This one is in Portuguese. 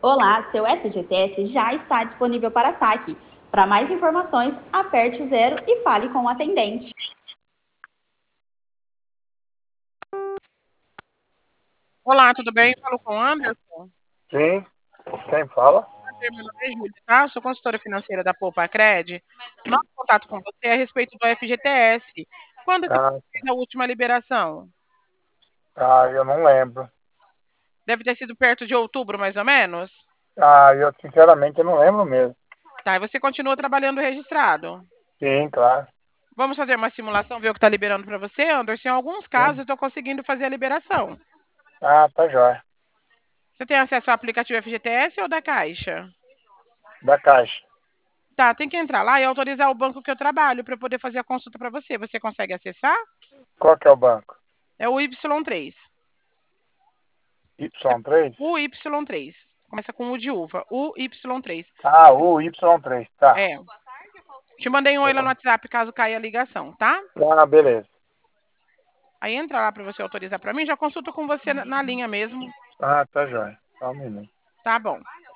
Olá, seu FGTS já está disponível para saque. Para mais informações, aperte o 0 e fale com o atendente. Olá, tudo bem? Falo com o Anderson. Sim, quem fala? Meu nome é Júlia, tá? Sou consultora financeira da Poupa Cred. Nosso contato com você é a respeito do FGTS. Quando que Ah, você fez a última liberação? eu não lembro. Deve ter sido perto de outubro, mais ou menos? Eu sinceramente eu não lembro mesmo. Tá, e você continua trabalhando registrado. Sim, claro. Vamos fazer uma simulação, ver o que está liberando para você, Anderson? Em alguns casos, Sim. eu estou conseguindo fazer a liberação. Tá jóia. Você tem acesso ao aplicativo FGTS ou da Caixa? Da Caixa. Tá, tem que entrar lá e autorizar o banco que eu trabalho para eu poder fazer a consulta para você. Você consegue acessar? Qual que é o banco? É o Y3. Y3? O Y3. Começa com U de uva. O Y3. O Y3, tá. É. Te mandei um oi lá no WhatsApp caso caia a ligação, tá? Beleza. Aí entra lá para você autorizar para mim. Já consulto com você na linha mesmo. Tá jóia. Só um minuto. Tá bom.